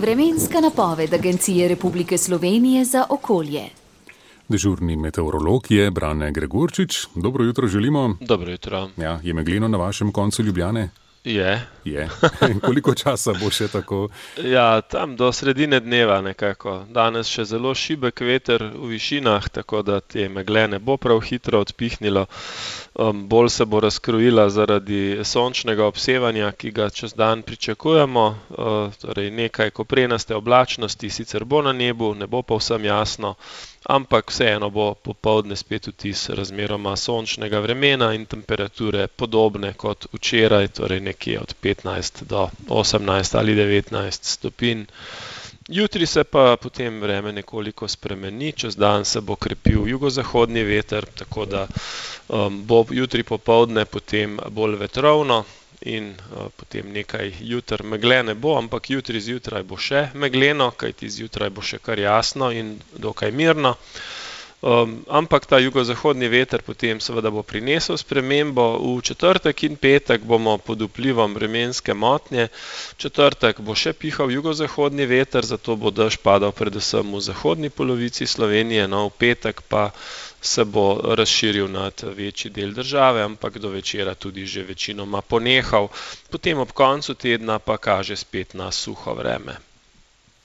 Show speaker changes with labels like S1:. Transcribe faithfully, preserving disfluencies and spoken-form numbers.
S1: Vremenska napoved Agencije Republike Slovenije za okolje.
S2: Dežurni meteorolog je Brane Gregorčič. Dobro jutro želimo.
S3: Dobro jutro.
S2: Ja, je megleno na vašem koncu Ljubljane?
S3: Je.
S2: Je. Koliko časa bo še tako?
S3: Ja, tam do sredine dneva nekako. Danes še zelo šibek veter v višinah, tako da te megle ne bo prav hitro odpihnilo. Um, bolj se bo razkrojila zaradi sončnega obsevanja, ki ga čez dan pričakujemo. Uh, torej nekaj koprenaste oblačnosti sicer bo na nebu, ne bo pa vsem jasno, ampak vseeno bo popoldne spet vtis razmeroma sončnega vremena in temperature podobne kot včeraj, torej nekje od petnajst do osemnajst ali devetnajst stopinj. Jutri se pa potem vreme nekoliko spremeni, čez dan se bo krepil jugozahodni veter, tako da um, bo jutri popoldne potem bolj vetrovno in uh, potem nekaj jutr megle ne bo, ampak jutri zjutraj bo še megleno, kajti zjutraj bo še kar jasno in dokaj mirno. Um, ampak ta jugozahodni veter potem seveda bo prinesel spremembo. V četrtek in petek bomo pod vplivom vremenske motnje. Četrtek bo še pihal jugozahodni veter, zato bo dež padal predvsem v zahodni polovici Slovenije, no v petek pa se bo razširil nad večji del države, ampak do večera tudi že večinoma ponehal. Potem ob koncu tedna pa kaže spet na suho vreme.